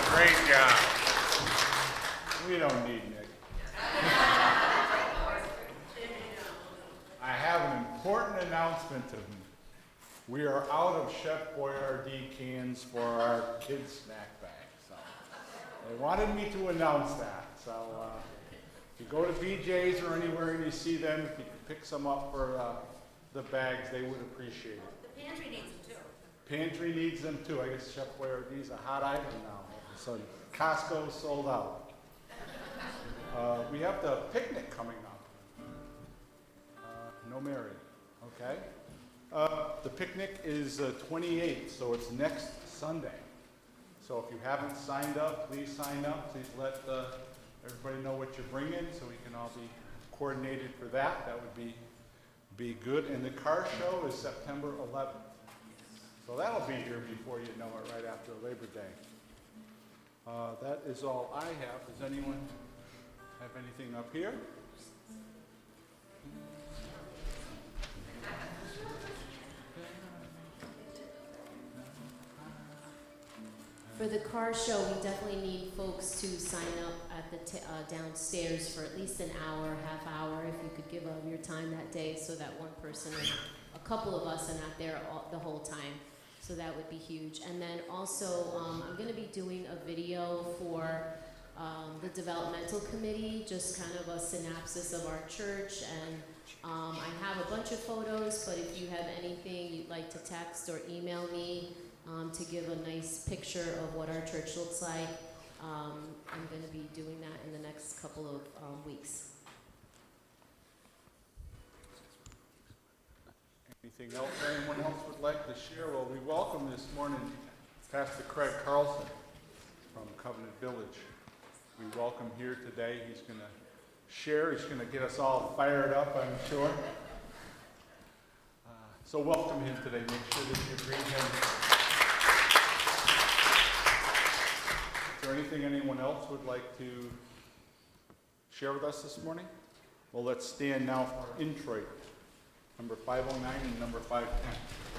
Great job. We don't need Nick. I have an important announcement to make. We are out of Chef Boyardee cans for our kids' snack bag. So they wanted me to announce that. So if you go to BJ's or anywhere and you see them, if you can pick some up for the bags, they would appreciate it. The pantry needs them too. Pantry needs them too. I guess Chef Boyardee's a hot item now. All of a sudden, Costco's sold out. We have the picnic coming up. No Mary, okay? The picnic is 28th, so it's next Sunday. So if you haven't signed up, please sign up. Please let everybody know what you're bringing so we can all be coordinated for that. That would be good. And the car show is September 11th. So that'll be here before you know it, right after Labor Day. That is all I have. Does anyone have anything up here? For the car show, we definitely need folks to sign up at the downstairs for at least an hour, half hour, if you could give of your time that day so that one person or a couple of us are not there the whole time. So that would be huge. And then also, I'm going to be doing a video for the developmental committee, just kind of a synopsis of our church. And I have a bunch of photos, but if you have anything you'd like to text or email me, to give a nice picture of what our church looks like. I'm going to be doing that in the next couple of weeks. Anything else anyone else would like to share? Well, we welcome this morning Pastor Craig Carlson from Covenant Village. We welcome here today. He's going to share. He's going to get us all fired up, I'm sure. So welcome him today. Make sure that you greet him. Is there anything anyone else would like to share with us this morning? Well, let's stand now for introit, number 509 and number 510.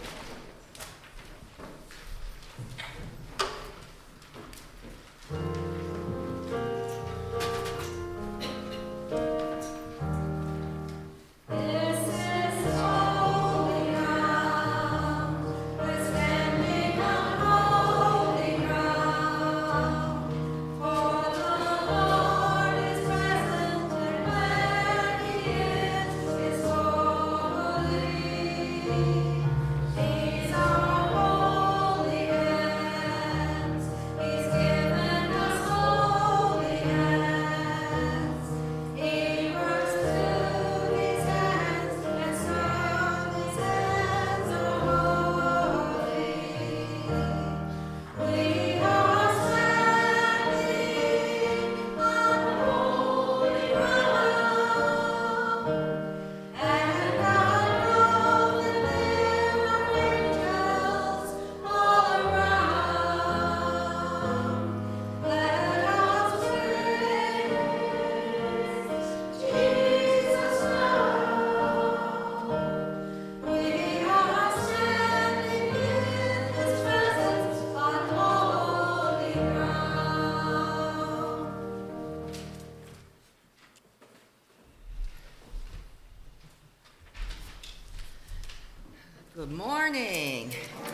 Good morning.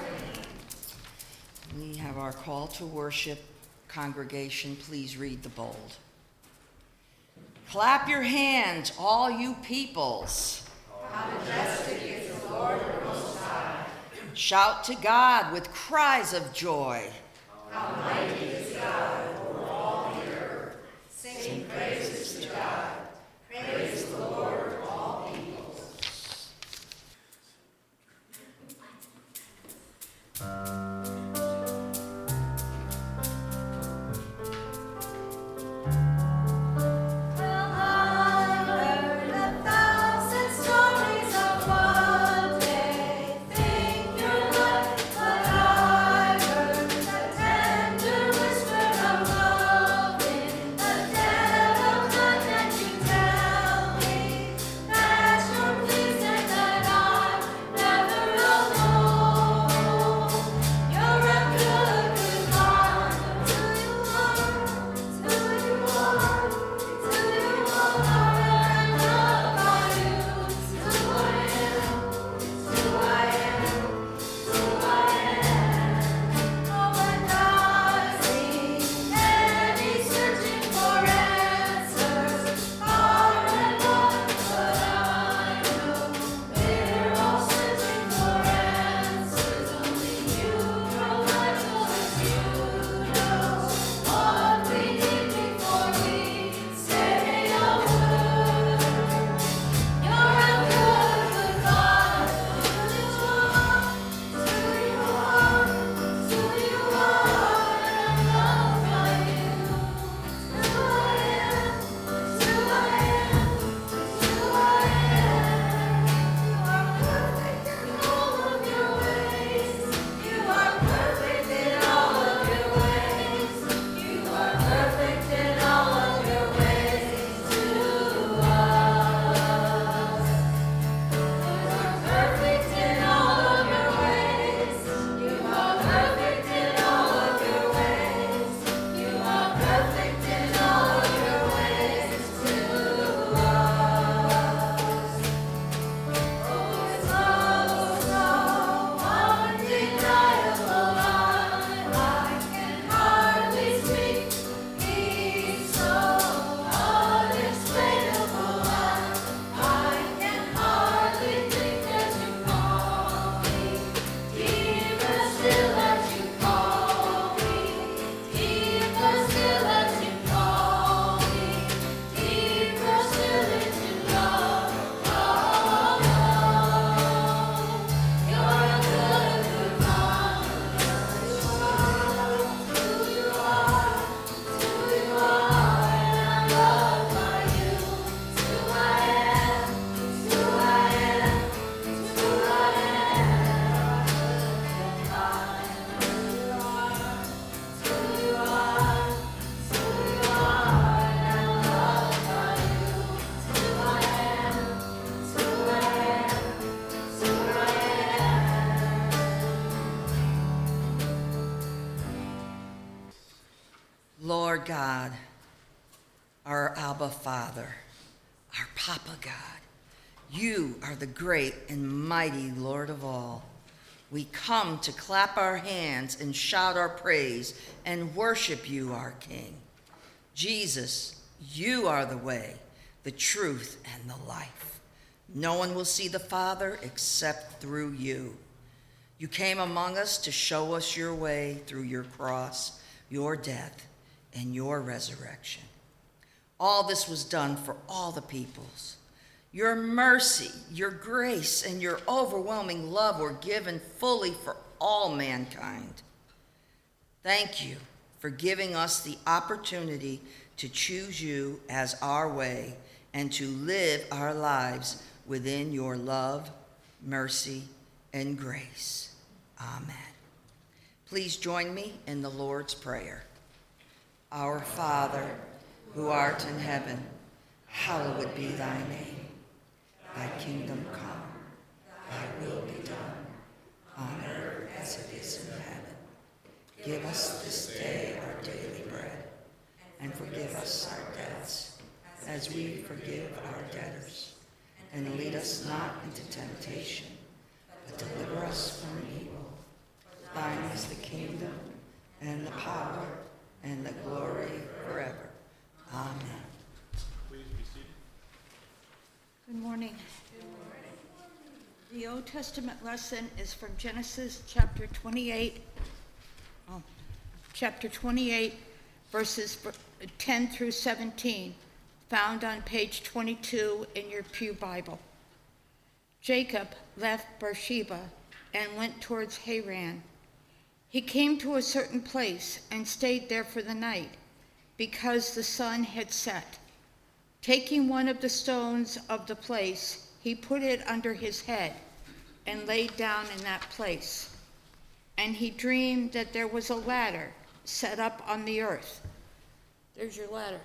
We have our call to worship. Congregation, please read the bold. Clap your hands, all you peoples. How majestic is the Lord Most High. Shout to God with cries of joy. How mighty is God over all the earth. Sing praises to God. Praise the Lord, all peoples. Lord God, our Abba Father, our Papa God, you are the great and mighty Lord of all. We come to clap our hands and shout our praise and worship you, our King. Jesus, you are the way, the truth, and the life. No one will see the Father except through you. You came among us to show us your way through your cross, your death, and your resurrection. All this was done for all the peoples. Your mercy, your grace, and your overwhelming love were given fully for all mankind. Thank you for giving us the opportunity to choose you as our way and to live our lives within your love, mercy, and grace. Amen. Please join me in the Lord's Prayer. Our Father, who art in heaven, hallowed be thy name. Thy kingdom come, thy will be done, on earth as it is in heaven. Give us this day our daily bread, and forgive us our debts, as we forgive our debtors. And lead us not into temptation, but deliver us from evil. Thine is the kingdom, and the power, and the glory forever. Amen. Please be seated. Good morning. The Old Testament lesson is from Genesis chapter 28, verses 10 through 17, found on page 22 in your Pew Bible. Jacob left Beersheba and went towards Haran. He came to a certain place and stayed there for the night, because the sun had set. Taking one of the stones of the place, he put it under his head and laid down in that place. And he dreamed that there was a ladder set up on the earth. There's your ladder.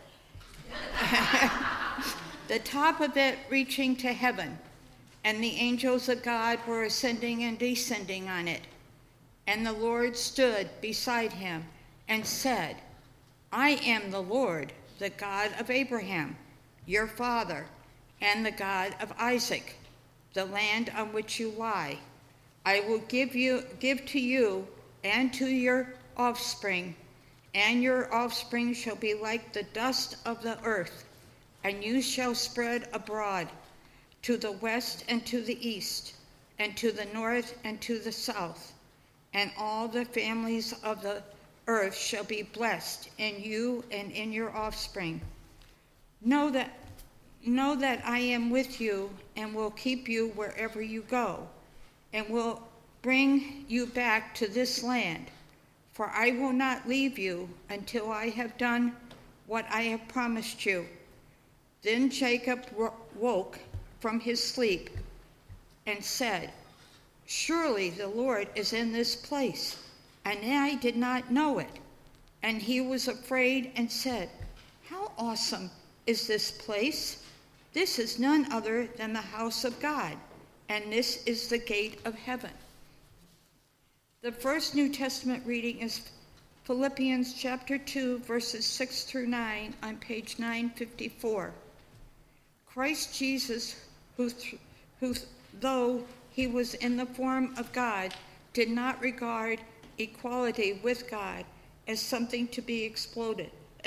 The top of it reaching to heaven, and the angels of God were ascending and descending on it. And the Lord stood beside him and said, I am the Lord, the God of Abraham, your father, and the God of Isaac. The land on which you lie, I will give to you and to your offspring, and your offspring shall be like the dust of the earth, and you shall spread abroad to the west and to the east, and to the north and to the south, and all the families of the earth shall be blessed in you and in your offspring. Know that I am with you and will keep you wherever you go, and will bring you back to this land, for I will not leave you until I have done what I have promised you. Then Jacob woke from his sleep and said, Surely the Lord is in this place, and I did not know it. And he was afraid and said, How awesome is this place? This is none other than the house of God, and this is the gate of heaven. The first New Testament reading is Philippians chapter 2, verses 6 through 9 on page 954. Christ Jesus, who though he was in the form of God, did not regard equality with God as something to be exploited,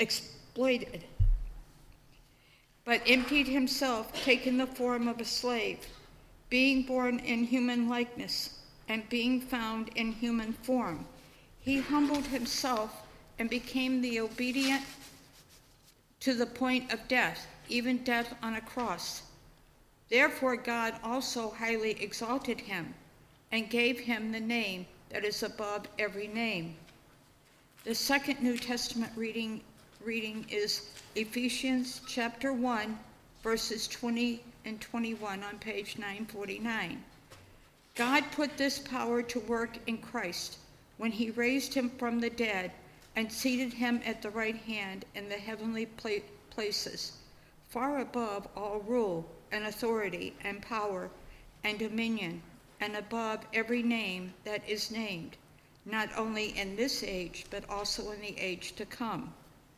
but emptied himself, taking the form of a slave, being born in human likeness, and being found in human form. He humbled himself and became the obedient to the point of death, even death on a cross. Therefore God also highly exalted him and gave him the name that is above every name. The second New Testament reading is Ephesians chapter 1, verses 20 and 21 on page 949. God put this power to work in Christ when he raised him from the dead and seated him at the right hand in the heavenly places, far above all rule and authority and power and dominion, and above every name that is named, not only in this age, but also in the age to come.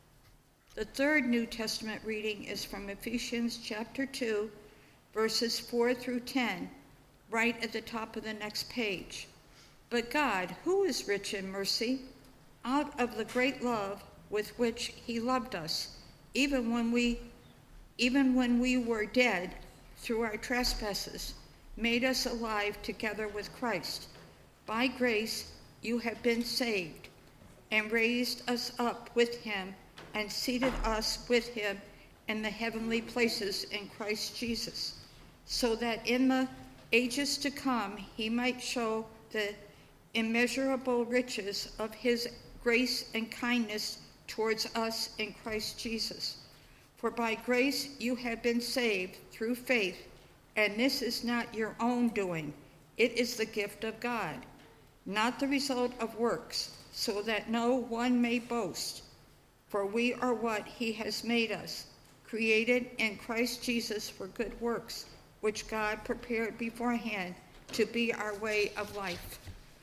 The third New Testament reading is from Ephesians chapter 2, verses 4 through 10, right at the top of the next page. But God, who is rich in mercy, out of the great love with which he loved us, even when we were dead through our trespasses, made us alive together with Christ. By grace you have been saved, and raised us up with him, and seated us with him in the heavenly places in Christ Jesus, so that in the ages to come he might show the immeasurable riches of his grace and kindness towards us in Christ Jesus. For by grace you have been saved through faith, and this is not your own doing. It is the gift of God, not the result of works, so that no one may boast. For we are what he has made us, created in Christ Jesus for good works, which God prepared beforehand to be our way of life.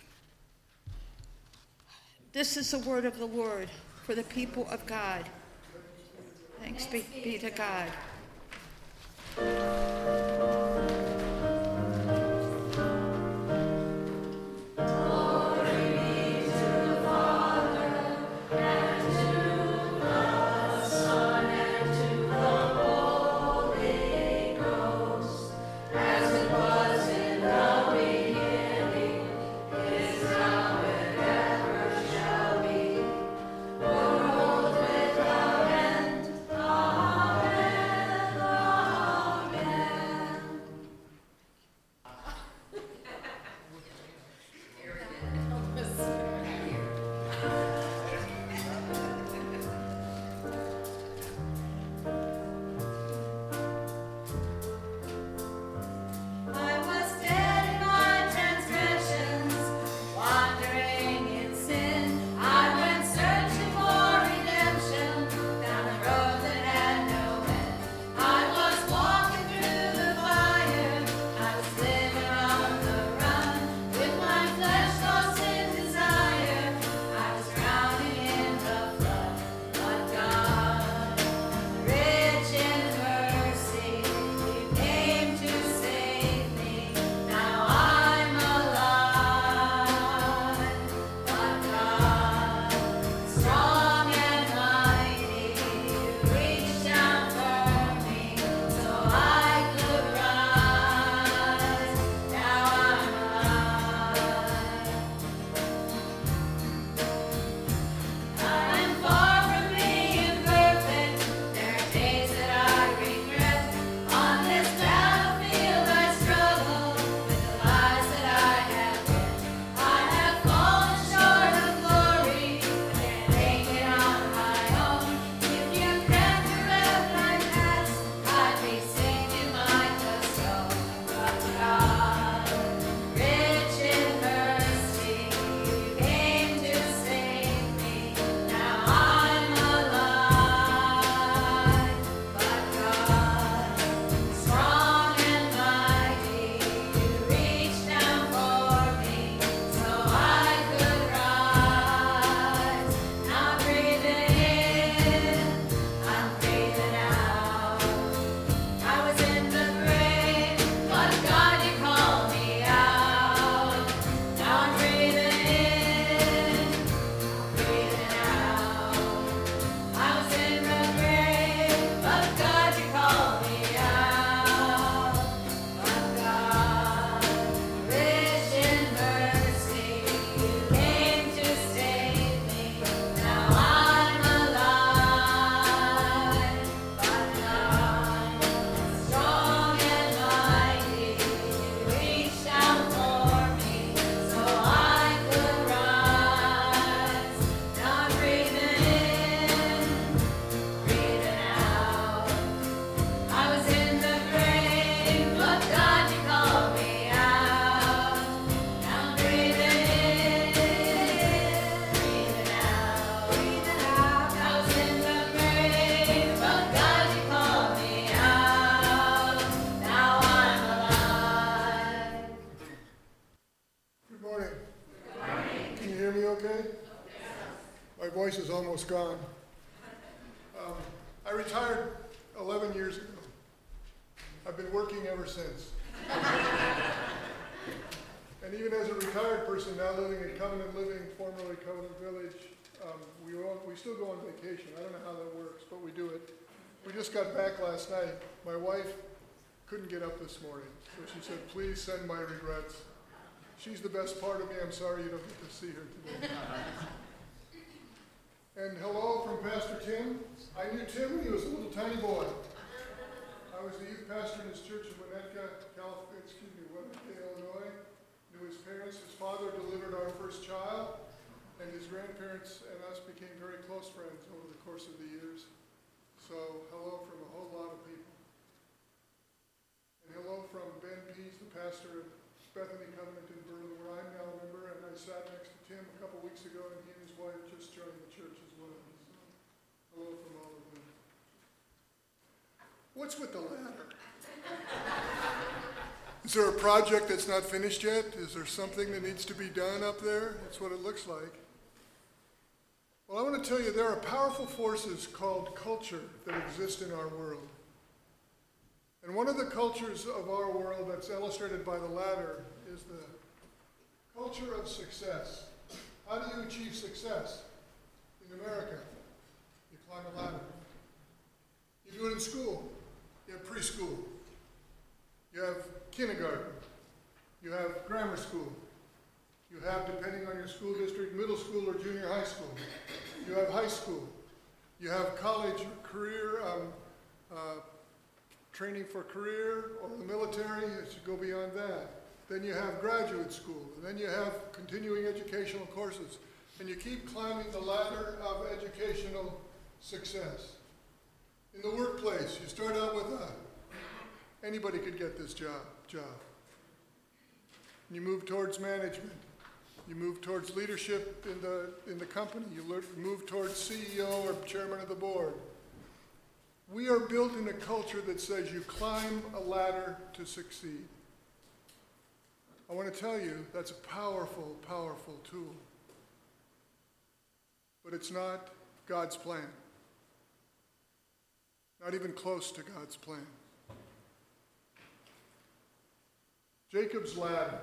This is the word of the Lord for the people of God. Thanks be to God. My voice is almost gone. I retired 11 years ago. I've been working ever since. And even as a retired person now living in Covenant Living, formerly Covenant Village, we still go on vacation. I don't know how that works, but we do it. We just got back last night. My wife couldn't get up this morning, so she said, please send my regrets. She's the best part of me. I'm sorry you don't get to see her today. And hello from Pastor Tim. I knew Tim when he was a little tiny boy. I was the youth pastor in his church in Winnetka, Illinois. Knew his parents. His father delivered our first child, and his grandparents and us became very close friends over the course of the years. So hello from a whole lot of people. And hello from Ben Pease, the pastor at Bethany Covenant in Berlin, where I'm now a member, and I sat next to Tim a couple weeks ago, and he and his wife just joined the church as well. So hello from all of them. What's with the ladder? Is there a project that's not finished yet? Is there something that needs to be done up there? That's what it looks like. Well, I want to tell you there are powerful forces called culture that exist in our world. And one of the cultures of our world that's illustrated by the ladder is the culture of success. How do you achieve success? In America, you climb a ladder. You do it in school. You have preschool. You have kindergarten. You have grammar school. You have, depending on your school district, middle school or junior high school. You have high school. You have college or career, training for career or the military, as you go beyond that. Then you have graduate school. And then you have continuing educational courses. And you keep climbing the ladder of educational success. In the workplace, you start out with anybody could get this job. You move towards management. You move towards leadership in the company. You move towards CEO or chairman of the board. We are built in a culture that says you climb a ladder to succeed. I want to tell you that's a powerful, powerful tool. But it's not God's plan. Not even close to God's plan. Jacob's ladder.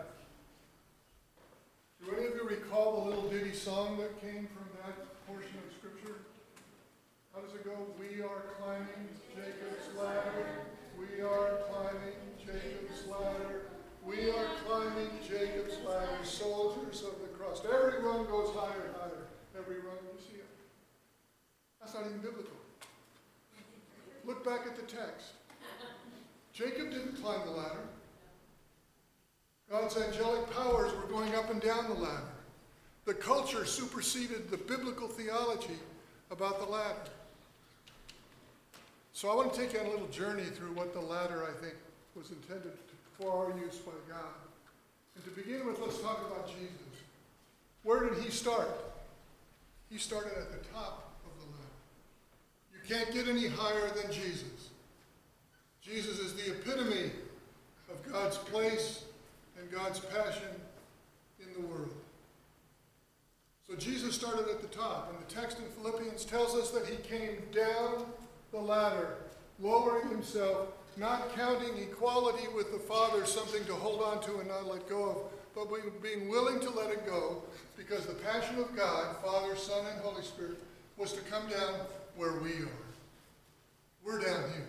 Do any of you recall the little ditty song that came from that portion of Scripture? How does it go? We are climbing Jacob's ladder. We are climbing Jacob's ladder. We are climbing Jacob's ladder, soldiers of the cross. Every rung goes higher and higher. Every rung, you see it? That's not even biblical. Look back at the text. Jacob didn't climb the ladder. God's angelic powers were going up and down the ladder. The culture superseded the biblical theology about the ladder. So I want to take you on a little journey through what the ladder, I think, was intended for our use by God. And to begin with, let's talk about Jesus. Where did he start? He started at the top of the ladder. You can't get any higher than Jesus. Jesus is the epitome of God's place and God's passion in the world. So Jesus started at the top, and the text in Philippians tells us that he came down the ladder, lowering himself, not counting equality with the Father something to hold on to and not let go of, but being willing to let it go, because the passion of God, Father, Son, and Holy Spirit, was to come down where we are. We're down here.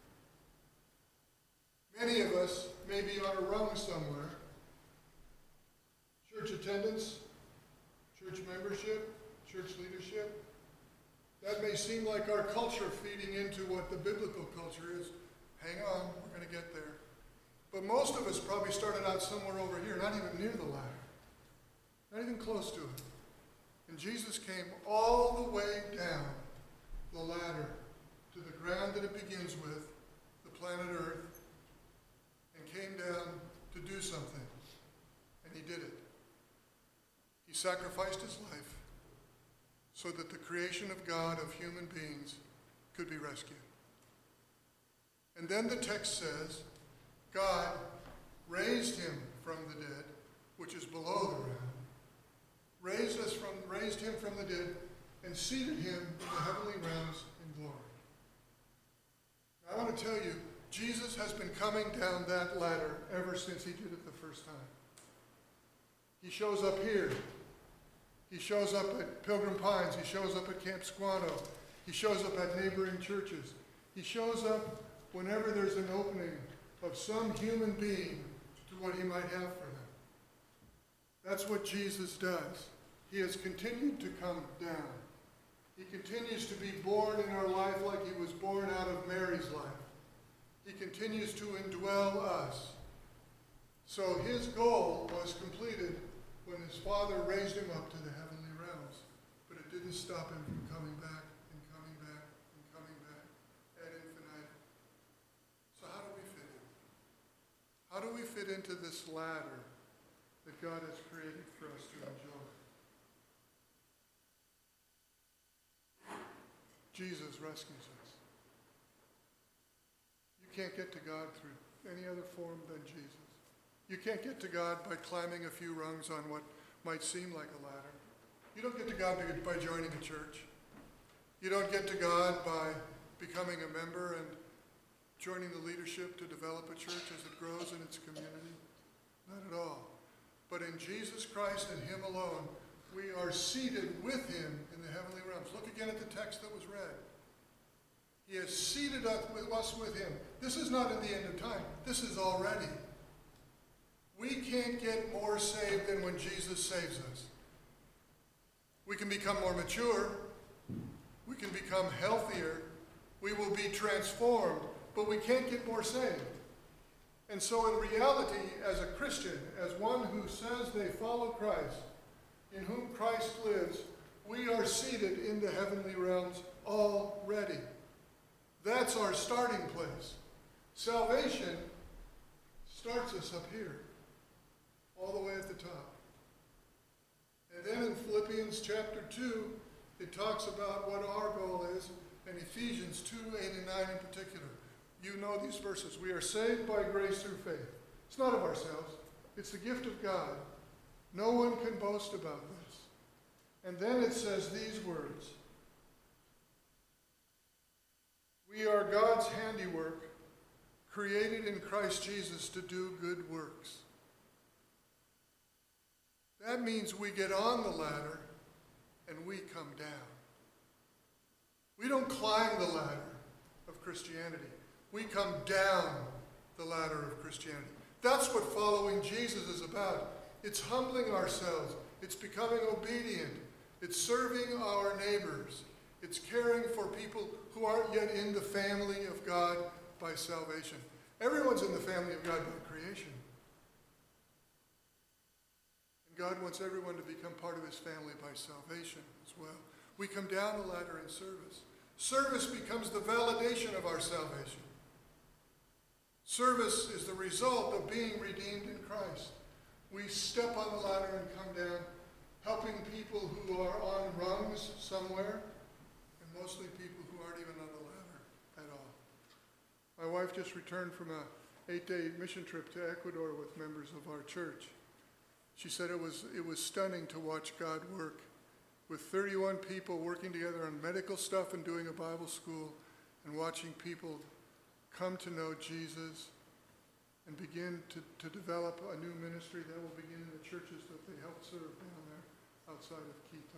Many of us may be on a rung somewhere. Church attendance, church membership, church leadership. That may seem like our culture feeding into what the biblical culture is. Hang on, we're going to get there. But most of us probably started out somewhere over here, not even near the ladder. Not even close to it. And Jesus came all the way down the ladder to the ground that it begins with, the planet Earth, and came down to do something. And he did it. He sacrificed his life so that the creation of God, of human beings, could be rescued. And then the text says, God raised him from the dead, which is below the ground, raised him from the dead and seated him in the heavenly realms in glory. Now, I want to tell you, Jesus has been coming down that ladder ever since he did it the first time. He shows up here. He shows up at Pilgrim Pines. He shows up at Camp Squano. He shows up at neighboring churches. He shows up whenever there's an opening of some human being to what he might have for them. That's what Jesus does. He has continued to come down. He continues to be born in our life like he was born out of Mary's life. He continues to indwell us. So his goal was completed when his Father raised him up to the heavenly realms. But it didn't stop him from coming back and coming back and coming back ad infinitum. So how do we fit in? How do we fit into this ladder that God has created for us to enjoy? Jesus rescues us. You can't get to God through any other form than Jesus. You can't get to God by climbing a few rungs on what might seem like a ladder. You don't get to God by joining a church. You don't get to God by becoming a member and joining the leadership to develop a church as it grows in its community. Not at all. But in Jesus Christ and him alone, we are seated with him in the heavenly realms. Look again at the text that was read. He has seated us with him. This is not at the end of time. This is already. We can't get more saved than when Jesus saves us. We can become more mature. We can become healthier. We will be transformed, but we can't get more saved. And so in reality, as a Christian, as one who says they follow Christ, in whom Christ lives, we are seated in the heavenly realms already. That's our starting place. Salvation starts us up here, all the way at the top. And then in Philippians chapter 2, it talks about what our goal is, and Ephesians 2, 8 and 9 in particular. You know these verses. We are saved by grace through faith. It's not of ourselves. It's the gift of God. No one can boast about this. And then it says these words. We are God's handiwork, created in Christ Jesus to do good works. That means we get on the ladder and we come down. We don't climb the ladder of Christianity. We come down the ladder of Christianity. That's what following Jesus is about. It's humbling ourselves. It's becoming obedient. It's serving our neighbors. It's caring for people who aren't yet in the family of God by salvation. Everyone's in the family of God by creation. And God wants everyone to become part of his family by salvation as well. We come down the ladder in service. Service becomes the validation of our salvation. Service is the result of being redeemed in Christ. We step on the ladder and come down, helping people who are on rungs somewhere, and mostly people who aren't even on the ladder at all. My wife just returned from a 8-day mission trip to Ecuador with members of our church. She said it was stunning to watch God work with 31 people working together on medical stuff and doing a Bible school, and watching people come to know Jesus and begin to develop a new ministry that will begin in the churches that they help serve down there outside of Quito.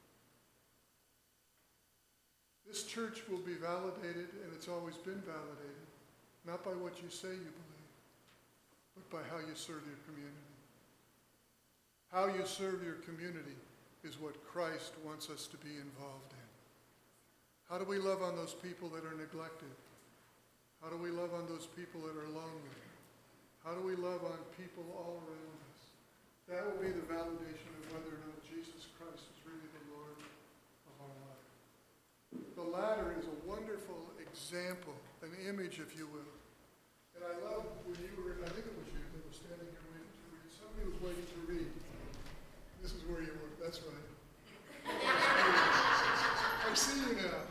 This church will be validated, and it's always been validated, not by what you say you believe, but by how you serve your community. How you serve your community is what Christ wants us to be involved in. How do we love on those people that are neglected? How do we love on those people that are lonely? How do we love on people all around us? That will be the validation of whether or not Jesus Christ is really the Lord of our life. The ladder is a wonderful example, an image, if you will. And I love when you were, I think it was you that was standing here waiting to read. Somebody was waiting to read. This is where you were. That's right. I see you now.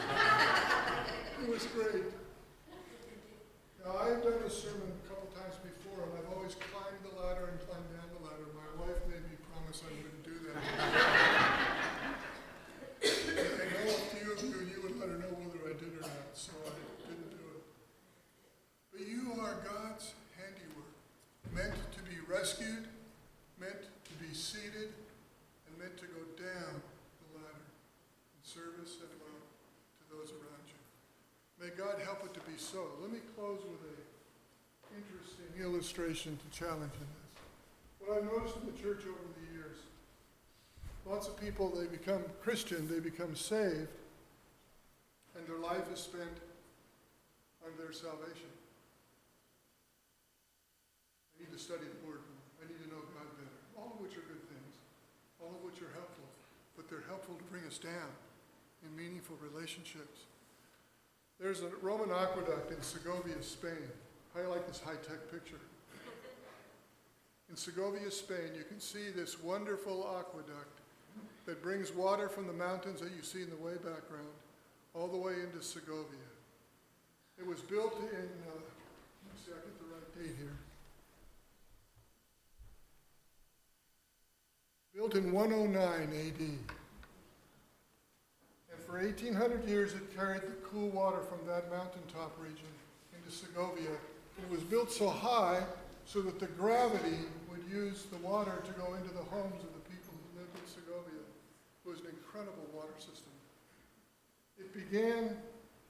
It was great. Now, I've done this sermon a couple times before, and I've always climbed the ladder and climbed down the ladder. My wife made me promise I wouldn't do that. help it to be so. Let me close with an interesting illustration to challenge in this. What I've noticed in the church over the years, lots of people, they become Christian, they become saved, and their life is spent on their salvation. I need to study the Word more. I need to know God better. All of which are good things. All of which are helpful. But they're helpful to bring us down in meaningful relationships. There's a Roman aqueduct in Segovia, Spain. I like this high-tech picture. In Segovia, Spain, you can see this wonderful aqueduct that brings water from the mountains that you see in the way background all the way into Segovia. It was built in, let me see, I get the right date here. Built in 109 AD. And for 1,800 years it carried the cool water from that mountaintop region into Segovia. It was built so high so that the gravity would use the water to go into the homes of the people who lived in Segovia. It was an incredible water system. It began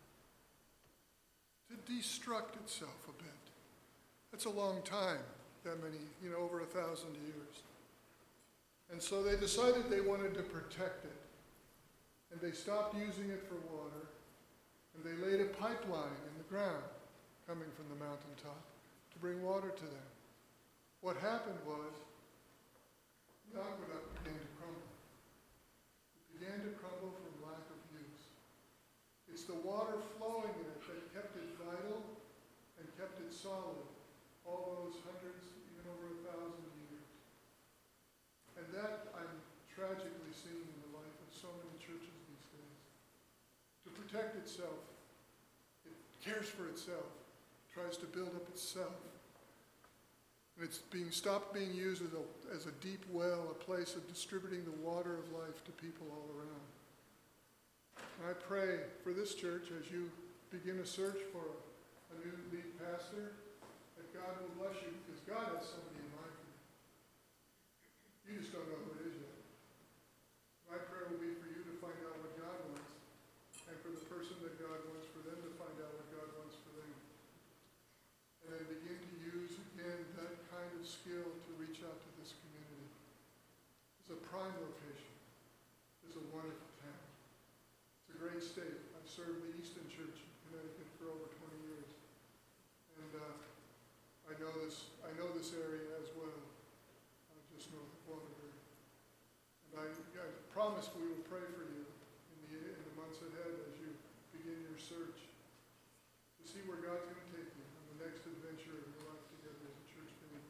to destruct itself a bit. That's a long time, that many, over 1,000 years. And so they decided they wanted to protect it. And they stopped using it for water, and they laid a pipeline in the ground coming from the mountaintop to bring water to them. What happened was the aqueduct began to crumble. It began to crumble from lack of use. It's the water flowing in it that kept it vital and kept it solid all those hundreds, even over 1,000 years. And that I'm tragically seeing in the life of so many churches these days. To protect itself, it cares for itself, tries to build up itself. And it's stopped being used as a deep well, a place of distributing the water of life to people all around. And I pray for this church as you begin a search for a new lead pastor, that God will bless you, because God has somebody in mind for you. You just don't know who it is yet. My prayer will be for you to find out what God wants, and for the person that God wants, for them to find out what God wants for them. And then begin to use, again, that kind of skill to reach out to this community. It's a prime location. It's a wonderful town. It's a great state. I've served the Easton Church in Connecticut for over 20 years. And I know this area as well. I just know the Waterbury. And I promise we will pray for you in the months ahead as you begin your search to see where God's going to take you on the next adventure of your life together as a church family.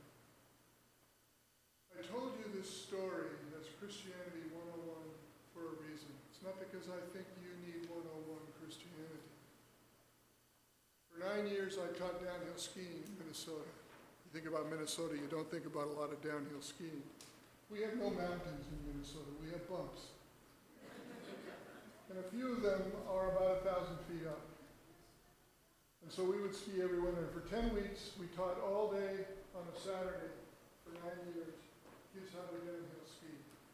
I told you this story as Christianity 101 for a reason. It's not because I think you need 101 Christianity. For 9 years I taught downhill skiing in Minnesota. You think about Minnesota, you don't think about a lot of downhill skiing. We have no mountains in Minnesota, we have bumps. And a few of them are about 1,000 feet up. And so we would ski every winter. For 10 weeks, we taught all day on a Saturday for 9 years, kids how to downhill ski.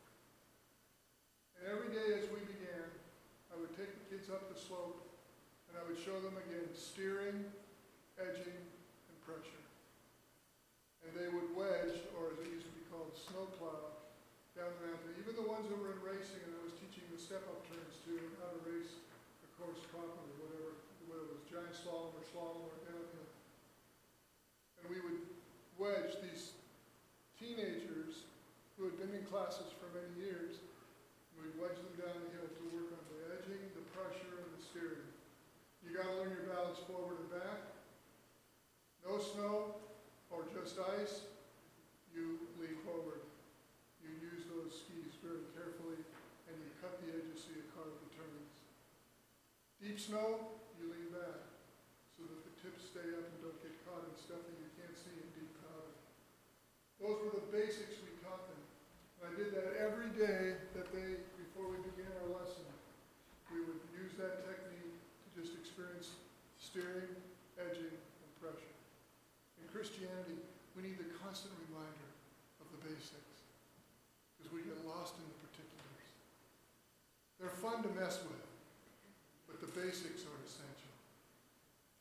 And every day as we began, I would take the kids up the slope, and I would show them again steering, edging, and pressure. And they would wedge, or as it used to be called, snowplow, down the mountain. Even the ones that were in racing, and I was teaching the step-up turns to and how to race a course properly, whether it was giant slalom or downhill. And we would wedge these teenagers who had been in classes for many years, and we'd wedge them down the hill to work on the edging, the pressure, and the steering. You got to learn your balance forward and back. No snow or just ice, you lean forward. You use those skis very carefully, and you cut the edges so you carve the turns. Deep snow, you lean back so that the tips stay up and don't get caught in stuff that you can't see in deep powder. Those were the basics we taught them. And I did that every day before we began our lesson. We would use that technique to just experience steering, edging, and pressure. In Christianity, we need the constant reminder of the basics, because we get lost in the particulars. They're fun to mess with, but the basics are essential.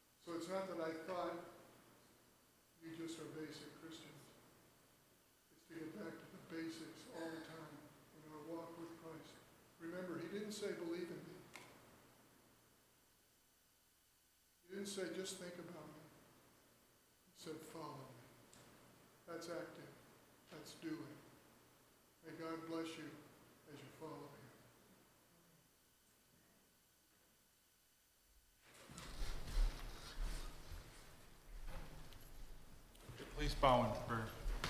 it's not that I thought you just are basic Christians. It's to get back to the basics all the time in our walk with Christ. Remember, he didn't say believe in me. He didn't say just think about me. He said follow me. That's acting. That's doing. May God bless you as you follow him. Please bow in prayer.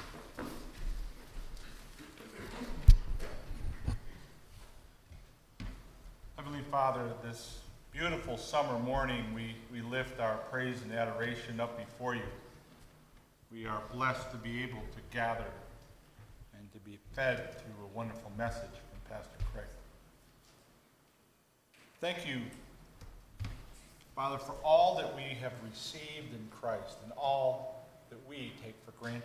Heavenly Father, this beautiful summer morning, we lift our praise and adoration up before you. We are blessed to be able to gather and to be fed through a wonderful message from Pastor Craig. Thank you, Father, for all that we have received in Christ and all that we take for granted.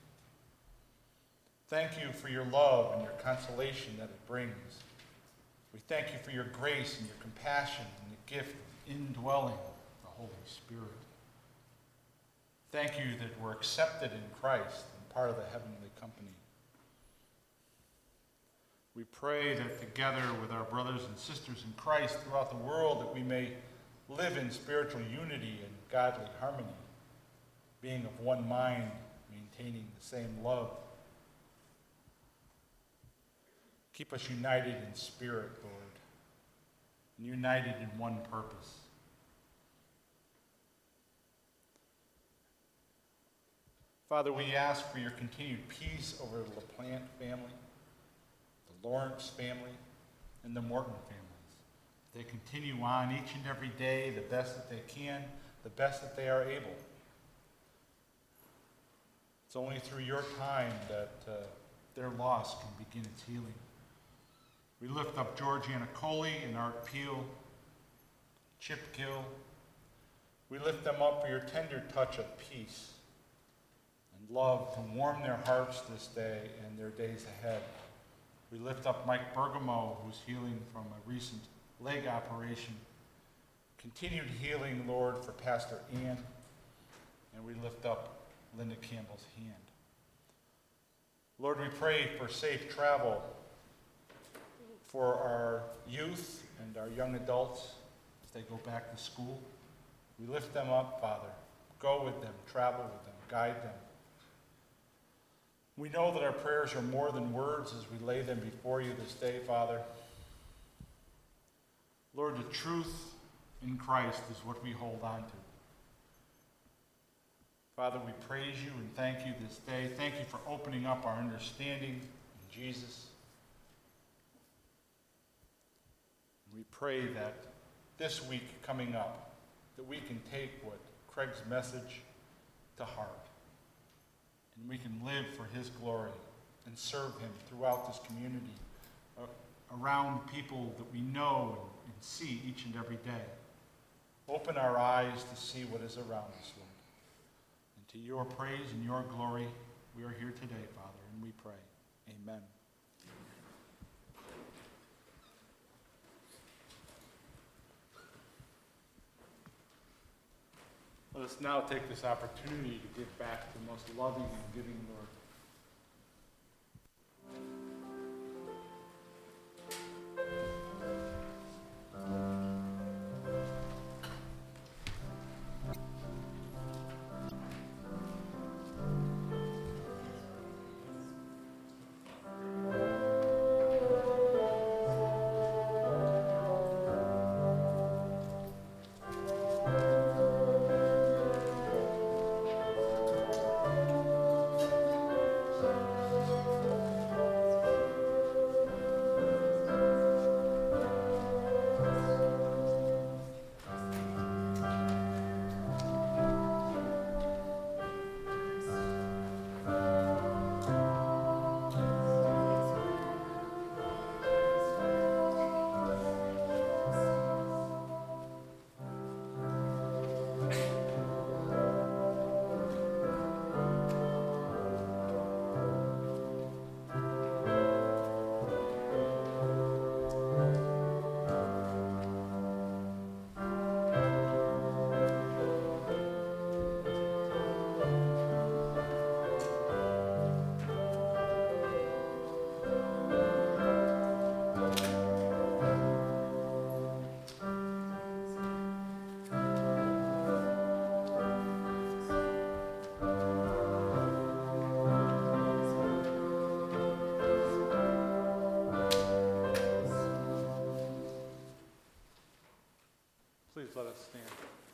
Thank you for your love and your consolation that it brings. We thank you for your grace and your compassion and the gift of indwelling the Holy Spirit. Thank you that we're accepted in Christ and part of the heavenly company. We pray that together with our brothers and sisters in Christ throughout the world that we may live in spiritual unity and godly harmony, being of one mind, maintaining the same love. Keep us united in spirit, Lord, and united in one purpose. Father, we ask for your continued peace over the LaPlante family, the Lawrence family, and the Morton families. They continue on each and every day the best that they can, the best that they are able. It's only through your time that their loss can begin its healing. We lift up Georgiana Coley and Art Peel, Chip Gill. We lift them up for your tender touch of peace and love to warm their hearts this day and their days ahead. We lift up Mike Bergamo, who's healing from a recent leg operation. Continued healing, Lord, for Pastor Ann. And we lift up Linda Campbell's hand. Lord, we pray for safe travel for our youth and our young adults as they go back to school. We lift them up, Father. Go with them, travel with them, guide them. We know that our prayers are more than words as we lay them before you this day, Father. Lord, the truth in Christ is what we hold on to. Father, we praise you and thank you this day. Thank you for opening up our understanding in Jesus. We pray that this week coming up, that we can take what Craig's message to heart. And we can live for his glory and serve him throughout this community, around people that we know and see each and every day. Open our eyes to see what is around us, Lord. And to your praise and your glory, we are here today, Father, and we pray. Amen. Let us now take this opportunity to give back to the most loving and giving Lord. stand.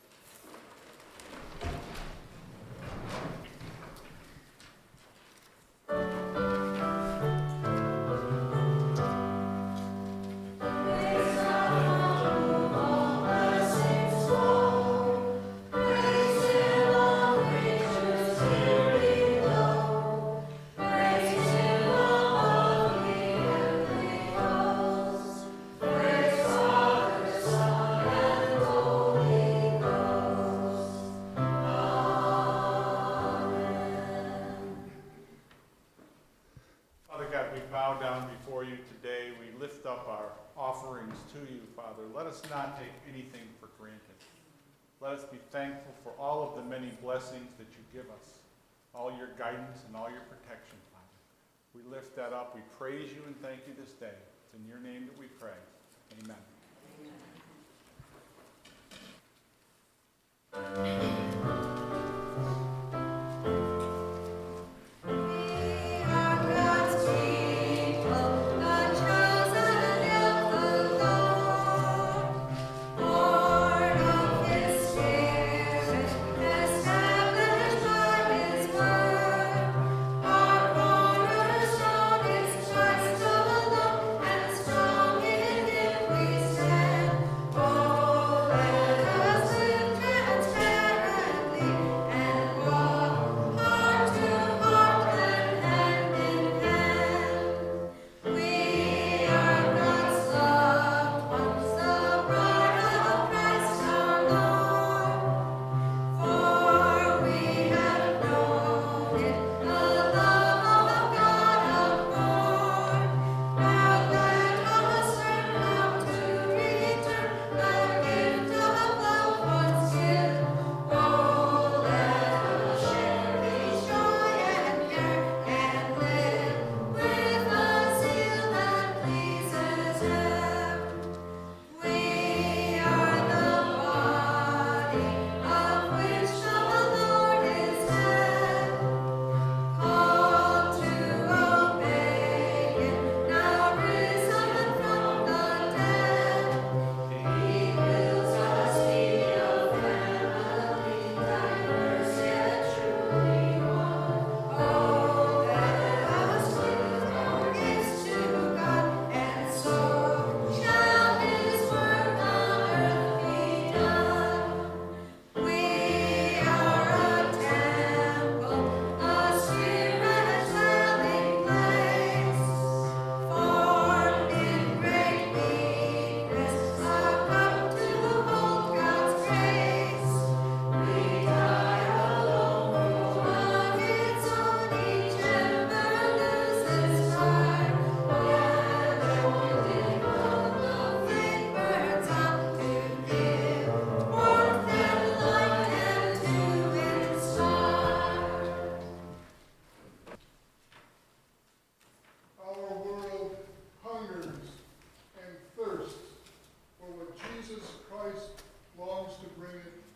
Father God, we bow down before you today. We lift up our offerings to you, Father. Let us not take anything for granted. Let us be thankful for all of the many blessings that you give us, all your guidance and all your protection, Father. We lift that up. We praise you and thank you this day. It's in your name that we pray. Amen.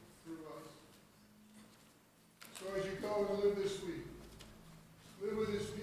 So as you go and live this week, live with his